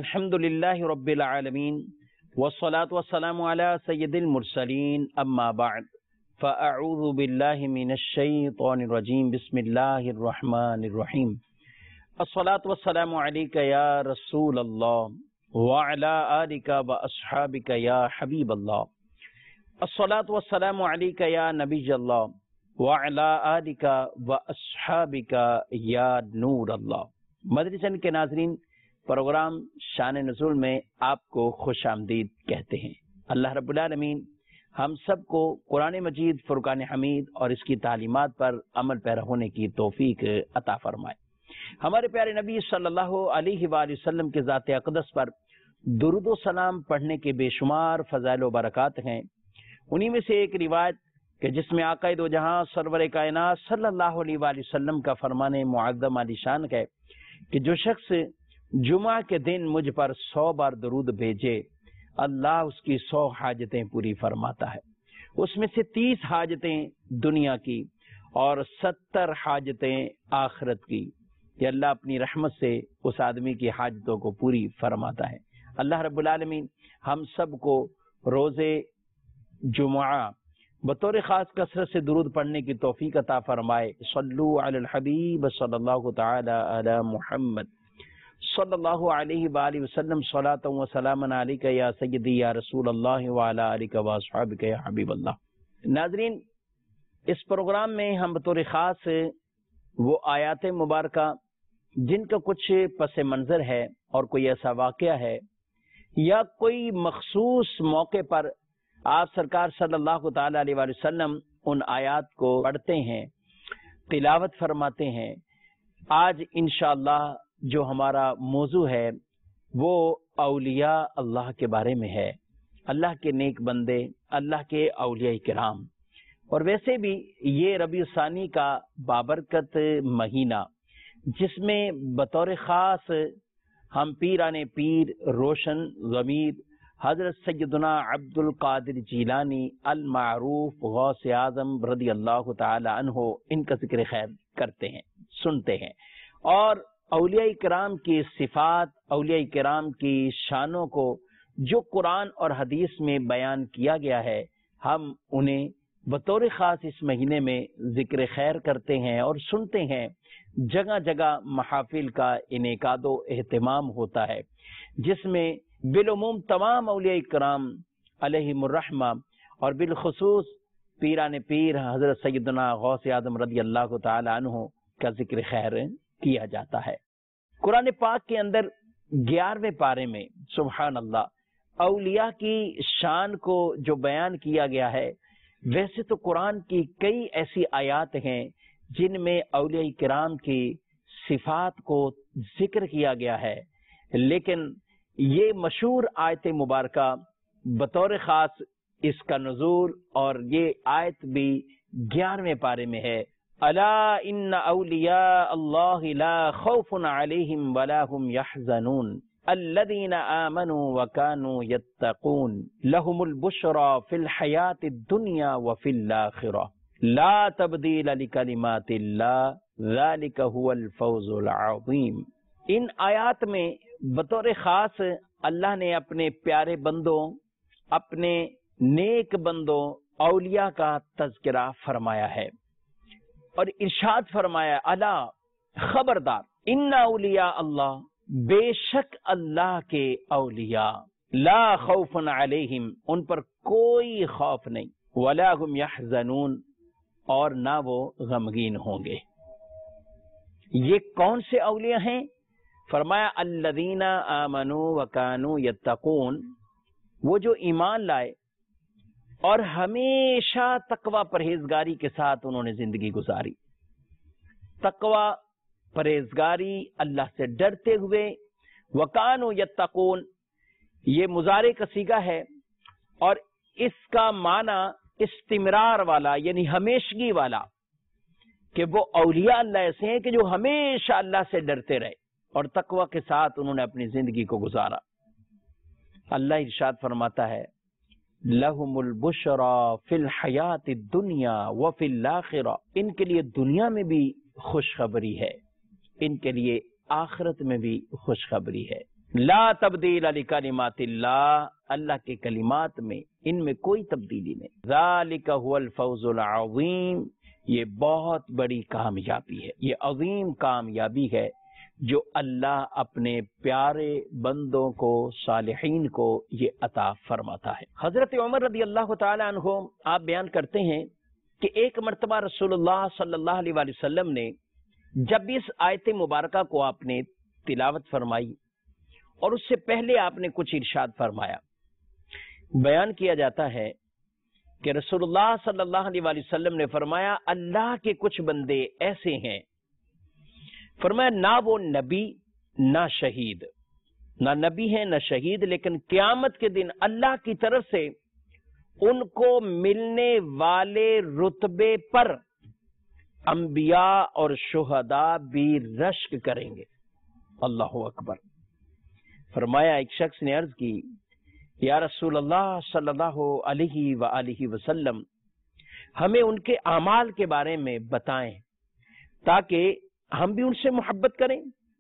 الحمد للہ رب العالمین والصلاة والسلام علی سید المرسلین اما بعد فاعوذ باللہ من الشیطان الرجیم بسم اللہ الرحمن الرحیم الصلاة والسلام علیک یا رسول اللہ وعلی آلک واصحابک یا حبیب اللہ الصلاة والسلام علیک یا نبی اللہ وعلی آلک واصحابک یا نور اللہ۔ مدرسہ کے ناظرین، پروگرام شان نزول میں آپ کو خوش آمدید کہتے ہیں۔ اللہ رب العالمین ہم سب کو قرآن مجید، فرقان حمید اور اس کی تعلیمات پر عمل پیرا ہونے کی توفیق عطا فرمائے۔ ہمارے پیارے نبی صلی اللہ علیہ وآلہ وسلم کے ذات اقدس پر درود و سلام پڑھنے کے بے شمار فضائل و برکات ہیں۔ انہی میں سے ایک روایت کہ جس میں آقا دو جہاں سرور کائنات صلی اللہ علیہ وآلہ وسلم کا فرمان معظم علی شان ہے کہ جو شخص جمعہ کے دن مجھ پر 100 بار درود بھیجے، اللہ اس کی 100 حاجتیں پوری فرماتا ہے۔ اس میں سے 30 حاجتیں دنیا کی اور 70 حاجتیں آخرت کی۔ کہ اللہ اپنی رحمت سے اس آدمی کی حاجتوں کو پوری فرماتا ہے۔ اللہ رب العالمین ہم سب کو روز جمعہ بطور خاص کثرت سے درود پڑھنے کی توفیق عطا فرمائے۔ صلو علی الحبیب صلی اللہ تعالی علی محمد صلی اللہ علیہ وآلہ وسلم صلاۃ و سلام علیک یا سیدی یا رسول اللہ وعلی آلک واصحابک یا حبیب اللہ۔ ناظرین، اس پروگرام میں ہم بطور خاص وہ آیات مبارکہ جن کا کچھ پس منظر ہے اور کوئی ایسا واقعہ ہے یا کوئی مخصوص موقع پر آپ سرکار صلی اللہ تعالی علیہ وآلہ وسلم ان آیات کو پڑھتے ہیں، تلاوت فرماتے ہیں۔ آج انشاءاللہ جو ہمارا موضوع ہے وہ اولیاء اللہ کے بارے میں ہے، اللہ کے نیک بندے، اللہ کے اولیاء کرام۔ اور ویسے بھی یہ ربیع الثانی کا بابرکت مہینہ جس میں بطور خاص ہم پیران پیر روشن ضمیر حضرت سیدنا عبد القادر جیلانی المعروف غوث اعظم رضی اللہ تعالی عنہ ان کا ذکر خیر کرتے ہیں، سنتے ہیں، اور اولیاء کرام کی صفات، اولیاء کرام کی شانوں کو جو قرآن اور حدیث میں بیان کیا گیا ہے، ہم انہیں بطور خاص اس مہینے میں ذکر خیر کرتے ہیں اور سنتے ہیں۔ جگہ جگہ محافل کا انعقاد و اہتمام ہوتا ہے جس میں بالعموم تمام اولیاء کرام علیہم الرحمہ اور بالخصوص پیران پیر حضرت سیدنا غوث اعظم رضی اللہ تعالی عنہ کا ذکر خیر کیا جاتا ہے۔ قرآن پاک کے اندر 11ویں پارے میں سبحان اللہ اولیاء کی شان کو جو بیان کیا گیا ہے، ویسے تو قرآن کی کئی ایسی آیات ہیں جن میں اولیاء کرام کی صفات کو ذکر کیا گیا ہے، لیکن یہ مشہور آیت مبارکہ بطور خاص اس کا نزول اور یہ آیت بھی 11ویں پارے میں ہے۔ الا ان اولیاء اللہ لا خوف علیہم ولا هم يحزنون الذين آمنوا وكانوا يتقون لهم البشرى في الحياة الدنيا وفي الآخرة لا تبديل لكلمات الله ذلك هو الفوز العظيم۔ ان آیات میں بطور خاص اللہ نے اپنے پیارے بندوں، اپنے نیک بندوں، اولیاء کا تذکرہ فرمایا ہے اور ارشاد فرمایا الا خبردار ان اولیاء اللہ بے شک اللہ کے اولیاء لا خوف علیہم ان پر کوئی خوف نہیں، ولا هم يحزنون اور نہ وہ غمگین ہوں گے۔ یہ کون سے اولیاء ہیں؟ فرمایا الذین آمنوا وکانوا یتقون، وہ جو ایمان لائے اور ہمیشہ تقوی پرہیزگاری کے ساتھ انہوں نے زندگی گزاری۔ تقوی پرہیزگاری، اللہ سے ڈرتے ہوئے، وکانوا یتقون یہ مضارع کا صیغہ ہے اور اس کا معنی استمرار والا یعنی ہمیشگی والا، کہ وہ اولیاء اللہ ایسے ہیں کہ جو ہمیشہ اللہ سے ڈرتے رہے اور تقوی کے ساتھ انہوں نے اپنی زندگی کو گزارا۔ اللہ ارشاد فرماتا ہے لہم البشرا فی الحیات الدنیا وفی الآخرہ، ان کے لیے دنیا میں بھی خوشخبری ہے، ان کے لیے آخرت میں بھی خوشخبری ہے۔ لا تبدیل لکلمات اللہ، اللہ کے کلمات میں ان میں کوئی تبدیلی نہیں۔ ذالک هو الفوز العظیم، یہ بہت بڑی کامیابی ہے، یہ عظیم کامیابی ہے جو اللہ اپنے پیارے بندوں کو، صالحین کو یہ عطا فرماتا ہے۔ حضرت عمر رضی اللہ تعالی عنہ آپ بیان کرتے ہیں کہ ایک مرتبہ رسول اللہ صلی اللہ علیہ وآلہ وسلم نے جب اس آیت مبارکہ کو آپ نے تلاوت فرمائی اور اس سے پہلے آپ نے کچھ ارشاد فرمایا، بیان کیا جاتا ہے کہ رسول اللہ صلی اللہ علیہ وآلہ وسلم نے فرمایا اللہ کے کچھ بندے ایسے ہیں، فرمایا نہ وہ نبی نہ شہید، نہ نبی ہیں نہ شہید، لیکن قیامت کے دن اللہ کی طرف سے ان کو ملنے والے رتبے پر انبیاء اور شہداء بھی رشک کریں گے۔ اللہ اکبر۔ فرمایا ایک شخص نے عرض کی یا رسول اللہ صلی اللہ علیہ وآلہ وسلم، ہمیں ان کے اعمال کے بارے میں بتائیں تاکہ ہم بھی ان سے محبت کریں۔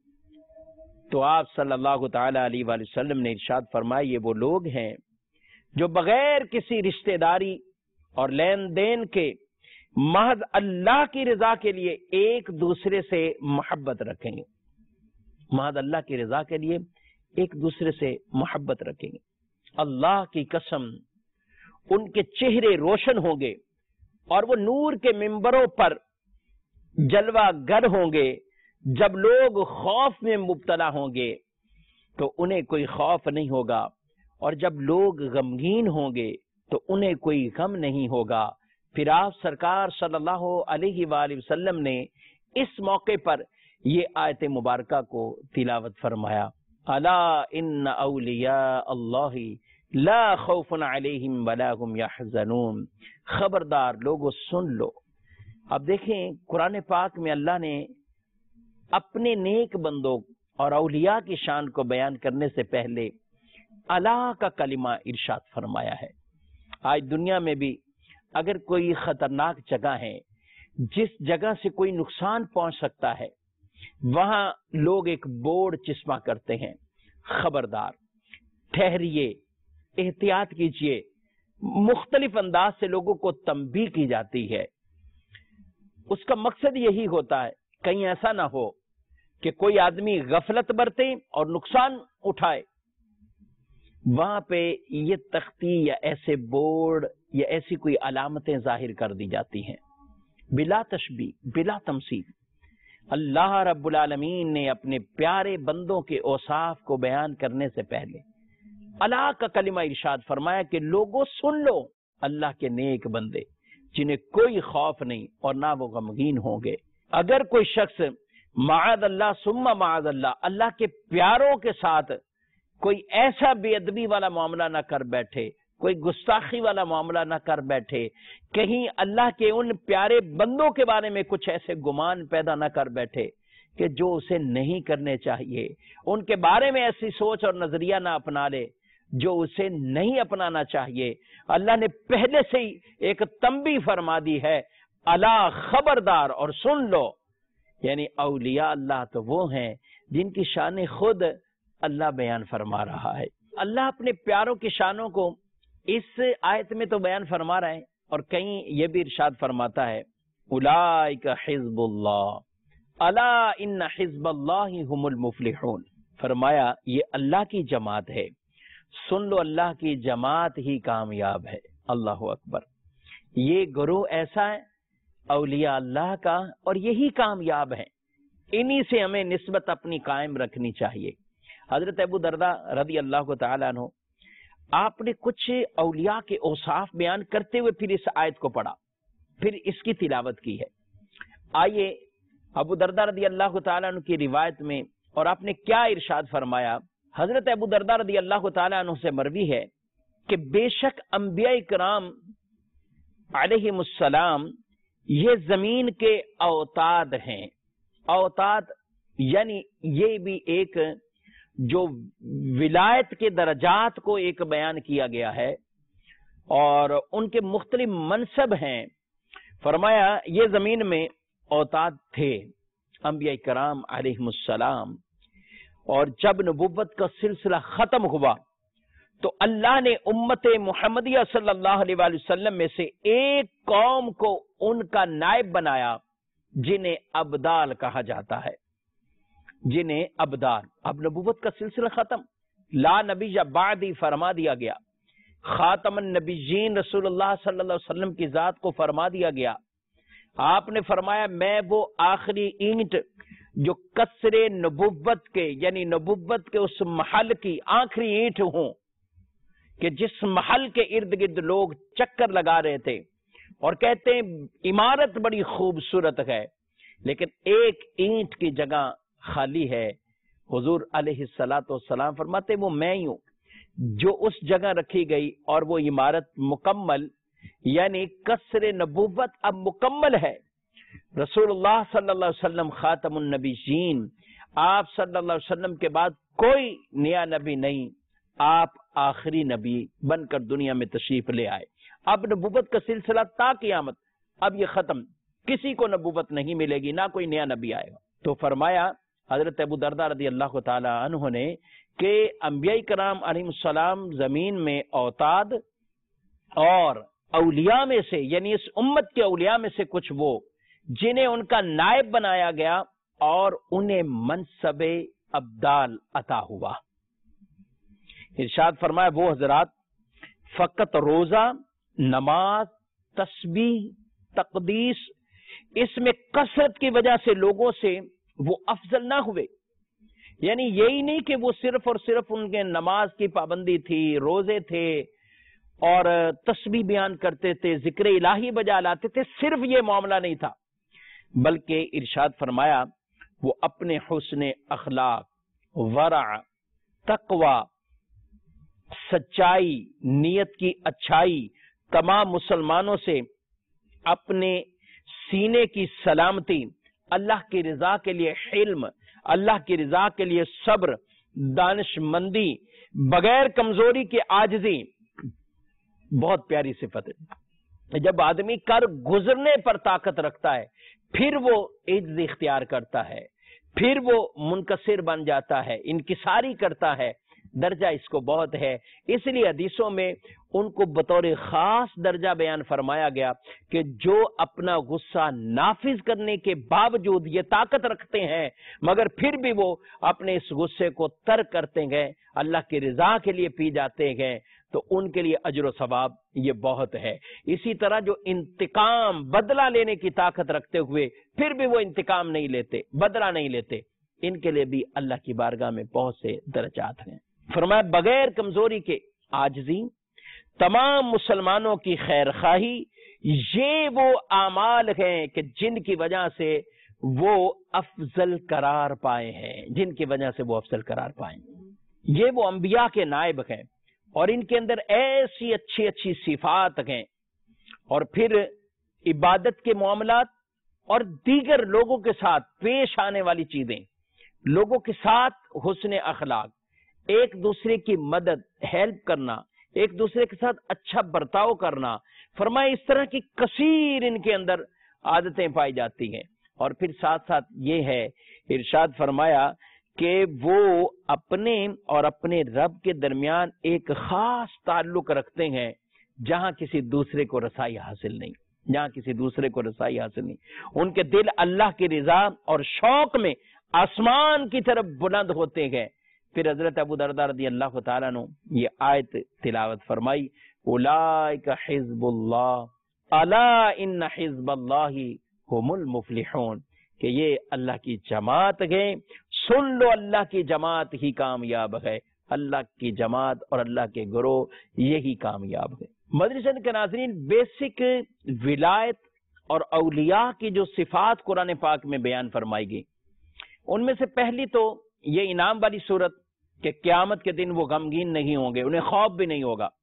تو آپ صلی اللہ تعالی علیہ وآلہ وسلم نے ارشاد فرمایا یہ وہ لوگ ہیں جو بغیر کسی رشتہ داری اور لین دین کے محض اللہ کی رضا کے لیے ایک دوسرے سے محبت رکھیں گے، محض اللہ کی رضا کے لیے ایک دوسرے سے محبت رکھیں گے۔ اللہ کی قسم ان کے چہرے روشن ہوں گے اور وہ نور کے ممبروں پر جلوہ گر ہوں گے۔ جب لوگ خوف میں مبتلا ہوں گے تو انہیں کوئی خوف نہیں ہوگا، اور جب لوگ غمگین ہوں گے تو انہیں کوئی غم نہیں ہوگا۔ پھر آپ سرکار صلی اللہ علیہ وآلہ وسلم نے اس موقع پر یہ آیت مبارکہ کو تلاوت فرمایا، الا ان اولیاء اللہ لا خوف علیہم ولا هم یحزنون، خبردار لوگوں سن لو۔ اب دیکھیں قرآن پاک میں اللہ نے اپنے نیک بندوں اور اولیاء کی شان کو بیان کرنے سے پہلے اللہ کا کلمہ ارشاد فرمایا ہے۔ آج دنیا میں بھی اگر کوئی خطرناک جگہ ہے جس جگہ سے کوئی نقصان پہنچ سکتا ہے، وہاں لوگ ایک بورڈ چسپاں کرتے ہیں، خبردار، ٹھہریے، احتیاط کیجیے، مختلف انداز سے لوگوں کو تنبیہ کی جاتی ہے۔ اس کا مقصد یہی ہوتا ہے کہیں ایسا نہ ہو کہ کوئی آدمی غفلت برتے اور نقصان اٹھائے۔ وہاں پہ یہ تختی یا ایسے بورڈ یا ایسی کوئی علامتیں ظاہر کر دی جاتی ہیں، بلا تشبیہ، بلا تمثیل۔ اللہ رب العالمین نے اپنے پیارے بندوں کے اوصاف کو بیان کرنے سے پہلے اللہ کا کلمہ ارشاد فرمایا کہ لوگوں سن لو، اللہ کے نیک بندے جنہیں کوئی خوف نہیں اور نہ وہ غمگین ہوں گے۔ اگر کوئی شخص معاذ اللہ ثم معاذ اللہ، اللہ کے پیاروں کے ساتھ کوئی ایسا بے ادبی والا معاملہ نہ کر بیٹھے، کوئی گستاخی والا معاملہ نہ کر بیٹھے، کہیں اللہ کے ان پیارے بندوں کے بارے میں کچھ ایسے گمان پیدا نہ کر بیٹھے کہ جو اسے نہیں کرنے چاہیے، ان کے بارے میں ایسی سوچ اور نظریہ نہ اپنا لے جو اسے نہیں اپنانا چاہیے۔ اللہ نے پہلے سے ہی ایک تنبیہ فرما دی ہے، الا خبردار اور سن لو، یعنی اولیاء اللہ تو وہ ہیں جن کی شان خود اللہ بیان فرما رہا ہے۔ اللہ اپنے پیاروں کی شانوں کو اس آیت میں تو بیان فرما رہے ہیں، اور کہیں یہ بھی ارشاد فرماتا ہے اولئک حزب اللہ الا ان حزب اللہ هم المفلحون، فرمایا یہ اللہ کی جماعت ہے، سن لو اللہ کی جماعت ہی کامیاب ہے۔ اللہ اکبر۔ یہ گروہ ایسا ہے اولیاء اللہ کا، اور یہی کامیاب ہے، انہی سے ہمیں نسبت اپنی قائم رکھنی چاہیے۔ حضرت ابو درداء رضی اللہ تعالیٰ عنہ، آپ نے کچھ اولیاء کے اوصاف بیان کرتے ہوئے پھر اس آیت کو پڑھا، پھر اس کی تلاوت کی ہے۔ آئیے ابو درداء رضی اللہ تعالیٰ عنہ کی روایت میں، اور آپ نے کیا ارشاد فرمایا۔ حضرت ابو درداء رضی اللہ تعالیٰ عنہ سے مروی ہے کہ بے شک انبیاء کرام علیہم السلام یہ زمین کے اوتاد ہیں۔ اوتاد یعنی یہ بھی ایک جو ولایت کے درجات کو ایک بیان کیا گیا ہے، اور ان کے مختلف منصب ہیں۔ فرمایا یہ زمین میں اوتاد تھے انبیاء کرام علیہم السلام، اور جب نبوت کا سلسلہ ختم ہوا تو اللہ نے امت محمدیہ صلی اللہ علیہ وآلہ وسلم میں سے ایک قوم کو ان کا نائب بنایا جنہیں ابدال کہا جاتا ہے، جنہیں ابدال۔ اب نبوت کا سلسلہ ختم، لا نبی بعدی فرما دیا گیا، خاتم النبیین رسول اللہ صلی اللہ علیہ وسلم کی ذات کو فرما دیا گیا۔ آپ نے فرمایا میں وہ آخری اینٹ جو قصر نبوت کے یعنی نبوت کے اس محل کی آخری اینٹ ہوں کہ جس محل کے ارد گرد لوگ چکر لگا رہے تھے اور کہتے ہیں عمارت بڑی خوبصورت ہے لیکن ایک اینٹ کی جگہ خالی ہے۔ حضور علیہ السلام فرماتے وہ میں ہی ہوں جو اس جگہ رکھی گئی اور وہ عمارت مکمل یعنی قصر نبوت اب مکمل ہے۔ رسول اللہ صلی اللہ علیہ وسلم خاتم النبیین، آپ صلی اللہ علیہ وسلم کے بعد کوئی نیا نبی نہیں، آپ آخری نبی بن کر دنیا میں تشریف لے آئے۔ اب نبوت کا سلسلہ تا قیامت اب یہ ختم، کسی کو نبوت نہیں ملے گی، نہ کوئی نیا نبی آئے گا۔ تو فرمایا حضرت ابو درداء رضی اللہ تعالی عنہ نے کہ انبیاء کرام علیہ السلام زمین میں اوتاد اور اولیاء میں سے یعنی اس امت کے اولیاء میں سے کچھ وہ جنہیں ان کا نائب بنایا گیا اور انہیں منصب ابدال عطا ہوا۔ ارشاد فرمایا وہ حضرات فقط روزہ، نماز، تسبیح، تقدیس اس میں کثرت کی وجہ سے لوگوں سے وہ افضل نہ ہوئے، یعنی یہی نہیں کہ وہ صرف اور صرف ان کے نماز کی پابندی تھی، روزے تھے اور تسبیح بیان کرتے تھے، ذکر الہی بجا لاتے تھے، صرف یہ معاملہ نہیں تھا، بلکہ ارشاد فرمایا وہ اپنے حسن اخلاق، ورع، تقوی، سچائی، نیت کی اچھائی، تمام مسلمانوں سے اپنے سینے کی سلامتی، اللہ کی رضا کے لیے حلم، اللہ کی رضا کے لیے صبر، دانش مندی، بغیر کمزوری کے عاجزی، بہت پیاری صفت ہے۔ جب آدمی کر گزرنے پر طاقت رکھتا ہے پھر وہ عجز اختیار کرتا ہے، پھر وہ منکسر بن جاتا ہے، انکساری کرتا ہے، درجہ اس کو بہت ہے۔ اس لیے حدیثوں میں ان کو بطور خاص درجہ بیان فرمایا گیا کہ جو اپنا غصہ نافذ کرنے کے باوجود یہ طاقت رکھتے ہیں مگر پھر بھی وہ اپنے اس غصے کو ترک کرتے گئے، اللہ کی رضا کے لیے پی جاتے گئے، تو ان کے لیے اجر و ثواب یہ بہت ہے۔ اسی طرح جو انتقام، بدلہ لینے کی طاقت رکھتے ہوئے پھر بھی وہ انتقام نہیں لیتے، بدلہ نہیں لیتے، ان کے لیے بھی اللہ کی بارگاہ میں بہت سے درجات ہیں۔ فرمایا بغیر کمزوری کے عاجزی، تمام مسلمانوں کی خیر خواہی، یہ وہ اعمال ہیں کہ جن کی وجہ سے وہ افضل قرار پائے ہیں، جن کی وجہ سے وہ افضل قرار پائے ہیں۔ یہ وہ انبیاء کے نائب ہیں اور ان کے اندر ایسی اچھی اچھی صفات ہیں، اور پھر عبادت کے معاملات اور دیگر لوگوں کے ساتھ پیش آنے والی چیزیں، لوگوں کے ساتھ حسن اخلاق، ایک دوسرے کی مدد، ہیلپ کرنا، ایک دوسرے کے ساتھ اچھا برتاؤ کرنا، فرمائے اس طرح کی کثیر ان کے اندر عادتیں پائی جاتی ہیں۔ اور پھر ساتھ ساتھ یہ ہے، ارشاد فرمایا کہ وہ اپنے اور اپنے رب کے درمیان ایک خاص تعلق رکھتے ہیں جہاں کسی دوسرے کو رسائی حاصل نہیں، جہاں کسی دوسرے کو رسائی حاصل نہیں۔ ان کے دل اللہ کی رضا اور شوق میں آسمان کی طرف بلند ہوتے ہیں۔ پھر حضرت ابو درداء رضی اللہ تعالیٰ عنہ یہ آیت تلاوت فرمائی، اولئک حزب اللہ الا ان حزب اللہ هم المفلحون، کہ یہ اللہ کی جماعت ہے، سن لو اللہ کی جماعت ہی کامیاب ہے، اللہ کی جماعت اور اللہ کے گروہ یہی کامیاب ہے۔ مدرسہ کے ناظرین، بیسک ولایت اور اولیاء کی جو صفات قرآن پاک میں بیان فرمائی گئی، ان میں سے پہلی تو یہ انعام والی صورت کہ قیامت کے دن وہ غمگین نہیں ہوں گے، انہیں خوف بھی نہیں ہوگا۔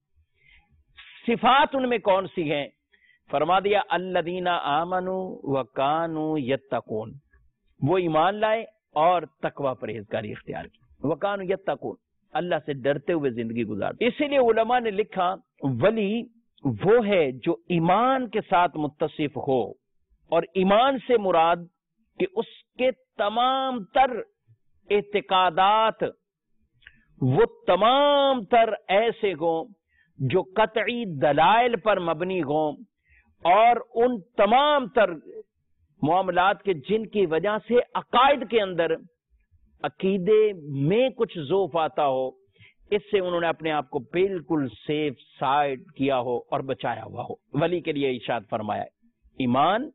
صفات ان میں کون سی ہیں؟ فرما دیا الذین آمنوا وکانوا یتقون، وہ ایمان لائے اور تقوی پرہیزگاری اختیار کی، وکانوا یتقون، اللہ سے ڈرتے ہوئے زندگی گزارتے۔ اسی لیے علماء نے لکھا ولی وہ ہے جو ایمان کے ساتھ متصف ہو، اور ایمان سے مراد کہ اس کے تمام تر اعتقادات وہ تمام تر ایسے ہوں جو قطعی دلائل پر مبنی ہوں، اور ان تمام تر معاملات کے جن کی وجہ سے عقائد کے اندر عقیدے میں کچھ ذوف آتا ہو، اس سے انہوں نے اپنے آپ کو بالکل سیف سائڈ کیا ہو اور بچایا ہوا ہو۔ ولی کے لیے ارشاد فرمایا ایمان،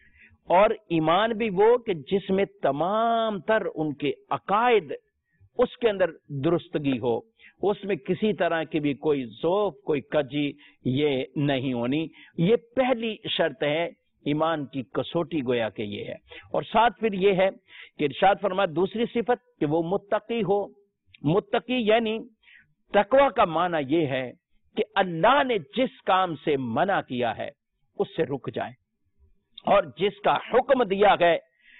اور ایمان بھی وہ کہ جس میں تمام تر ان کے عقائد اس کے اندر درستگی ہو، اس میں کسی طرح کی بھی کوئی ذوف، کوئی کجی یہ نہیں ہونی۔ یہ پہلی شرط ہے ایمان کی کسوٹی، گویا کہ یہ ہے۔ اور ساتھ پھر یہ ہے کہ ارشاد فرمایا دوسری صفت کہ وہ متقی ہو۔ متقی یعنی تقوی کا معنی یہ ہے کہ اللہ نے جس کام سے منع کیا ہے اس سے رک جائے، اور جس کا حکم دیا ہے،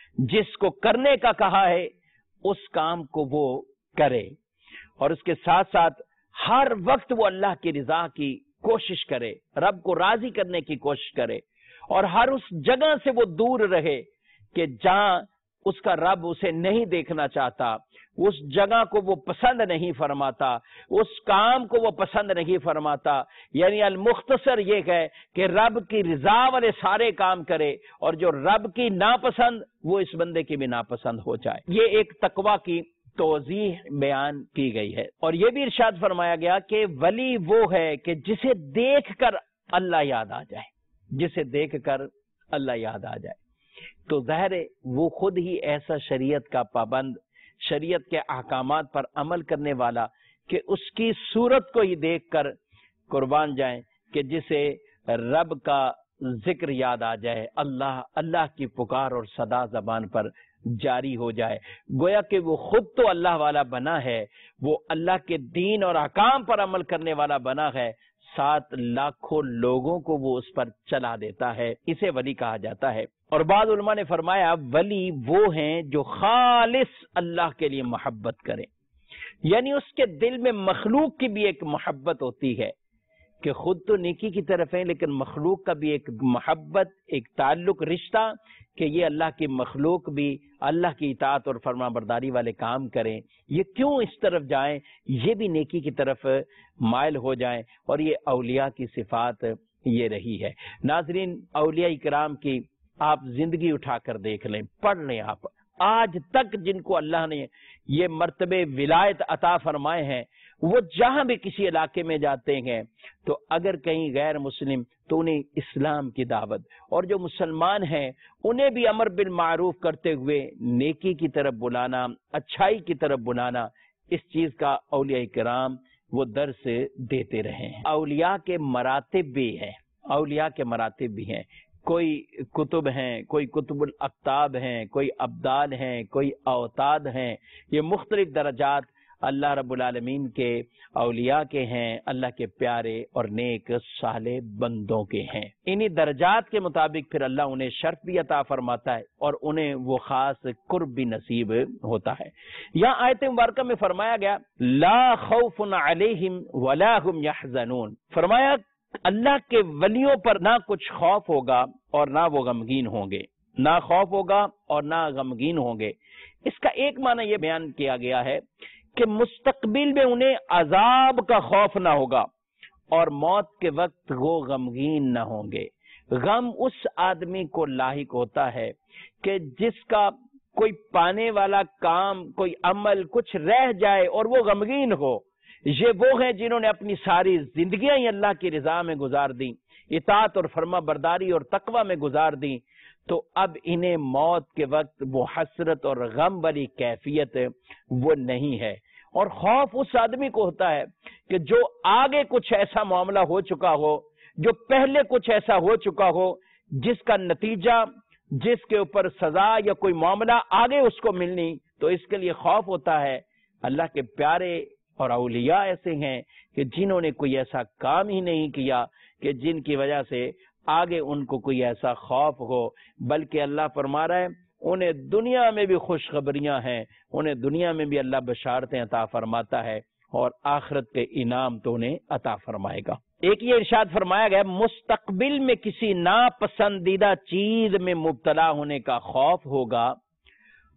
جس کو کرنے کا کہا ہے، اس کام کو وہ کرے، اور اس کے ساتھ ساتھ ہر وقت وہ اللہ کی رضا کی کوشش کرے، رب کو راضی کرنے کی کوشش کرے، اور ہر اس جگہ سے وہ دور رہے کہ جہاں اس کا رب اسے نہیں دیکھنا چاہتا، اس جگہ کو وہ پسند نہیں فرماتا، اس کام کو وہ پسند نہیں فرماتا۔ یعنی المختصر یہ ہے کہ رب کی رضا والے سارے کام کرے، اور جو رب کی ناپسند وہ اس بندے کی بھی ناپسند ہو جائے۔ یہ ایک تقوی کی توضیح بیان کی گئی ہے۔ اور یہ بھی ارشاد فرمایا گیا کہ ولی وہ ہے کہ جسے دیکھ کر اللہ یاد آ جائے، جسے دیکھ کر اللہ یاد آ جائے۔ تو ظاہر ہے وہ خود ہی ایسا شریعت کا پابند، شریعت کے احکامات پر عمل کرنے والا کہ اس کی صورت کو ہی دیکھ کر قربان جائیں کہ جسے رب کا ذکر یاد آ جائے، اللہ اللہ کی پکار اور صدا زبان پر جاری ہو جائے، گویا کہ وہ خود تو اللہ والا بنا ہے، وہ اللہ کے دین اور احکام پر عمل کرنے والا بنا ہے، 7 لاکھوں لوگوں کو وہ اس پر چلا دیتا ہے۔ اسے ولی کہا جاتا ہے۔ اور بعض علماء نے فرمایا ولی وہ ہیں جو خالص اللہ کے لیے محبت کریں، یعنی اس کے دل میں مخلوق کی بھی ایک محبت ہوتی ہے کہ خود تو نیکی کی طرف ہیں، لیکن مخلوق کا بھی ایک محبت، ایک تعلق، رشتہ کہ یہ اللہ کی مخلوق بھی اللہ کی اطاعت اور فرما برداری والے کام کریں، یہ کیوں اس طرف جائیں، یہ بھی نیکی کی طرف مائل ہو جائیں۔ اور یہ اولیاء کی صفات یہ رہی ہے۔ ناظرین، اولیاء کرام کی آپ زندگی اٹھا کر دیکھ لیں، پڑھ لیں، آپ آج تک جن کو اللہ نے یہ مرتبے ولایت عطا فرمائے ہیں، وہ جہاں بھی کسی علاقے میں جاتے ہیں تو اگر کہیں غیر مسلم تو انہیں اسلام کی دعوت، اور جو مسلمان ہیں انہیں بھی امر بالمعروف کرتے ہوئے نیکی کی طرف بلانا، اچھائی کی طرف بلانا، اس چیز کا اولیاء کرام وہ درس دیتے رہے ہیں۔ اولیاء کے مراتب بھی ہیں، اولیاء کے مراتب بھی ہیں، کوئی کتب ہیں، کوئی کتب الاقطاب ہیں، کوئی ابدال ہیں، کوئی اوتاد ہیں، یہ مختلف درجات اللہ رب العالمین کے اولیاء کے ہیں، اللہ کے پیارے اور نیک صالح بندوں کے ہیں۔ انہی درجات کے مطابق پھر اللہ انہیں شرف بھی عطا فرماتا ہے اور انہیں وہ خاص قرب بھی نصیب ہوتا ہے۔ یہاں آیت مبارکہ میں فرمایا گیا لا خوف علیہم ولا هم یحزنون، فرمایا اللہ کے ولیوں پر نہ کچھ خوف ہوگا اور نہ وہ غمگین ہوں گے، نہ خوف ہوگا اور نہ غمگین ہوں گے۔ اس کا ایک معنی یہ بیان کیا گیا ہے کہ مستقبل میں انہیں عذاب کا خوف نہ ہوگا اور موت کے وقت وہ غمگین نہ ہوں گے۔ غم اس آدمی کو لاحق ہوتا ہے کہ جس کا کوئی پانے والا کام، کوئی عمل کچھ رہ جائے اور وہ غمگین ہو۔ یہ وہ ہیں جنہوں نے اپنی ساری زندگیاں ہی اللہ کی رضا میں گزار دیں، اطاعت اور فرما برداری اور تقوی میں گزار دیں، تو اب انہیں موت کے وقت وہ حسرت اور غم والی کیفیت وہ نہیں ہے۔ اور خوف اس آدمی کو ہوتا ہے کہ جو آگے کچھ ایسا معاملہ ہو چکا ہو، جو پہلے کچھ ایسا ہو چکا ہو جس کا نتیجہ، جس کے اوپر سزا یا کوئی معاملہ آگے اس کو ملنی، تو اس کے لیے خوف ہوتا ہے۔ اللہ کے پیارے اور اولیاء ایسے ہیں کہ جنہوں نے کوئی ایسا کام ہی نہیں کیا کہ جن کی وجہ سے آگے ان کو کوئی ایسا خوف ہو، بلکہ اللہ فرما رہا ہے انہیں دنیا میں بھی خوشخبریاں ہیں، انہیں دنیا میں بھی اللہ بشارتیں عطا فرماتا ہے اور آخرت کے انعام تو انہیں عطا فرمائے گا۔ ایک یہ ارشاد فرمایا گیا مستقبل میں کسی ناپسندیدہ چیز میں مبتلا ہونے کا خوف ہوگا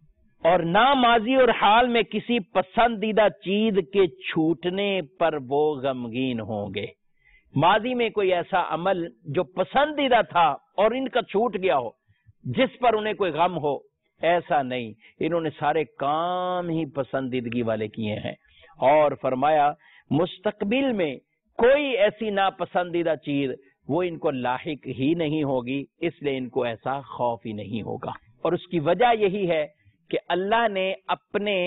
اور نہ ماضی اور حال میں کسی پسندیدہ چیز کے چھوٹنے پر وہ غمگین ہوں گے۔ ماضی میں کوئی ایسا عمل جو پسندیدہ تھا اور ان کا چھوٹ گیا ہو، جس پر انہیں کوئی غم ہو، ایسا نہیں، انہوں نے سارے کام ہی پسندیدگی والے کیے ہیں۔ اور فرمایا مستقبل میں کوئی ایسی ناپسندیدہ چیز وہ ان کو لاحق ہی نہیں ہوگی، اس لیے ان کو ایسا خوف ہی نہیں ہوگا۔ اور اس کی وجہ یہی ہے کہ اللہ نے اپنے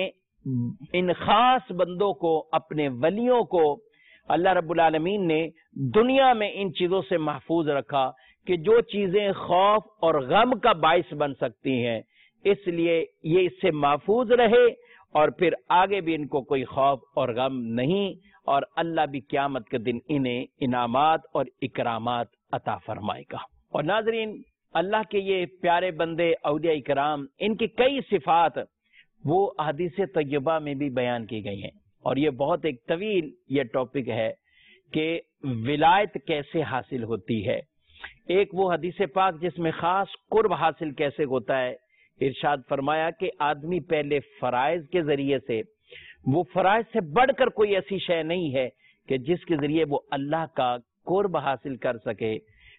ان خاص بندوں کو، اپنے ولیوں کو، اللہ رب العالمین نے دنیا میں ان چیزوں سے محفوظ رکھا کہ جو چیزیں خوف اور غم کا باعث بن سکتی ہیں، اس لیے یہ اس سے محفوظ رہے، اور پھر آگے بھی ان کو کوئی خوف اور غم نہیں، اور اللہ بھی قیامت کے دن انہیں انعامات اور اکرامات عطا فرمائے گا۔ اور ناظرین، اللہ کے یہ پیارے بندے اولیاء کرام، ان کی کئی صفات وہ احادیث طیبہ میں بھی بیان کی گئی ہیں، اور یہ بہت ایک طویل یہ ٹاپک ہے کہ ولایت کیسے حاصل ہوتی ہے۔ ایک وہ حدیث پاک جس میں خاص قرب حاصل کیسے ہوتا ہے، ارشاد فرمایا کہ آدمی پہلے فرائض کے ذریعے سے، وہ فرائض سے بڑھ کر کوئی ایسی شے نہیں ہے کہ جس کے ذریعے وہ اللہ کا قرب حاصل کر سکے،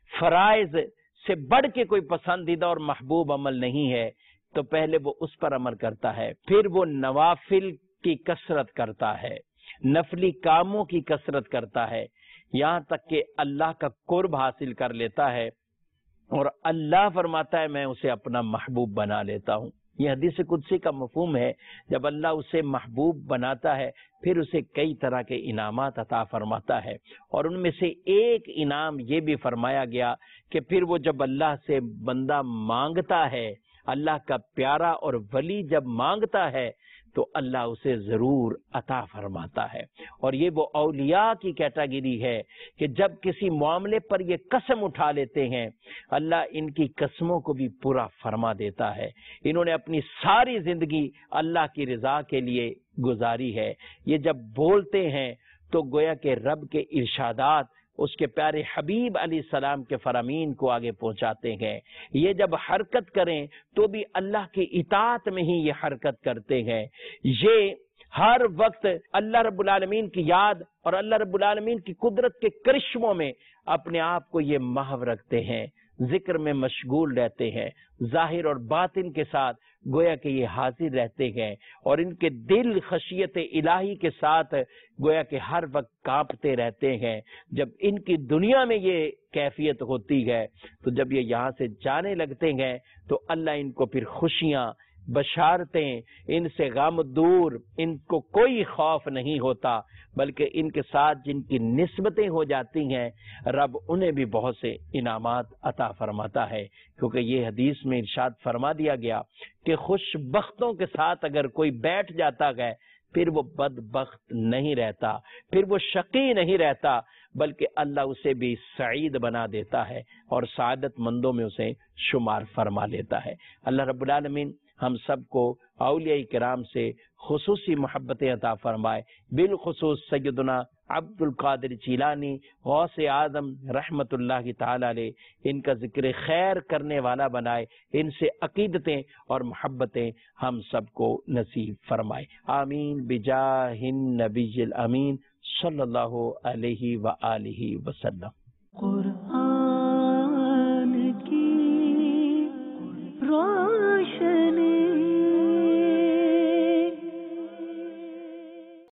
فرائض سے بڑھ کے کوئی پسندیدہ اور محبوب عمل نہیں ہے، تو پہلے وہ اس پر عمل کرتا ہے، پھر وہ نوافل کی کثرت کرتا ہے، نفلی کاموں کی کثرت کرتا ہے، یہاں تک کہ اللہ کا قرب حاصل کر لیتا ہے، اور اللہ فرماتا ہے میں اسے اپنا محبوب بنا لیتا ہوں۔ یہ حدیث قدسی کا مفہوم ہے، جب اللہ اسے محبوب بناتا ہے پھر اسے کئی طرح کے انعامات عطا فرماتا ہے، اور ان میں سے ایک انعام یہ بھی فرمایا گیا کہ پھر وہ جب اللہ سے بندہ مانگتا ہے، اللہ کا پیارا اور ولی جب مانگتا ہے تو اللہ اسے ضرور عطا فرماتا ہے۔ اور یہ وہ اولیاء کی کیٹیگری ہے کہ جب کسی معاملے پر یہ قسم اٹھا لیتے ہیں، اللہ ان کی قسموں کو بھی پورا فرما دیتا ہے۔ انہوں نے اپنی ساری زندگی اللہ کی رضا کے لیے گزاری ہے۔ یہ جب بولتے ہیں تو گویا کہ رب کے ارشادات اس کے پیارے حبیب علیہ السلام کے فرامین کو آگے پہنچاتے ہیں۔ یہ جب حرکت کریں تو بھی اللہ کی اطاعت میں ہی یہ حرکت کرتے ہیں۔ یہ ہر وقت اللہ رب العالمین کی یاد اور اللہ رب العالمین کی قدرت کے کرشموں میں اپنے آپ کو یہ محو رکھتے ہیں، ذکر میں مشغول رہتے ہیں، ظاہر اور باطن کے ساتھ گویا کہ یہ حاضر رہتے ہیں، اور ان کے دل خشیت الہی کے ساتھ گویا کہ ہر وقت کانپتے رہتے ہیں۔ جب ان کی دنیا میں یہ کیفیت ہوتی ہے تو جب یہ یہاں سے جانے لگتے ہیں تو اللہ ان کو پھر خوشیاں، بشارتیں، ان سے غم دور، ان کو کوئی خوف نہیں ہوتا، بلکہ ان کے ساتھ جن کی نسبتیں ہو جاتی ہیں رب انہیں بھی بہت سے انعامات عطا فرماتا ہے، کیونکہ یہ حدیث میں ارشاد فرما دیا گیا کہ خوش بختوں کے ساتھ اگر کوئی بیٹھ جاتا ہے پھر وہ بدبخت نہیں رہتا، پھر وہ شقی نہیں رہتا، بلکہ اللہ اسے بھی سعید بنا دیتا ہے اور سعادت مندوں میں اسے شمار فرما لیتا ہے۔ اللہ رب العالمین ہم سب کو اولیاء کرام سے خصوصی محبتیں عطا فرمائے، بالخصوص سیدنا عبد القادر جیلانی غوث اعظم رحمت اللہ تعالی علیہ، ان کا ذکر خیر کرنے والا بنائے، ان سے عقیدتیں اور محبتیں ہم سب کو نصیب فرمائے، آمین بجاہ النبی الامین صلی اللہ علیہ وآلہ وسلم۔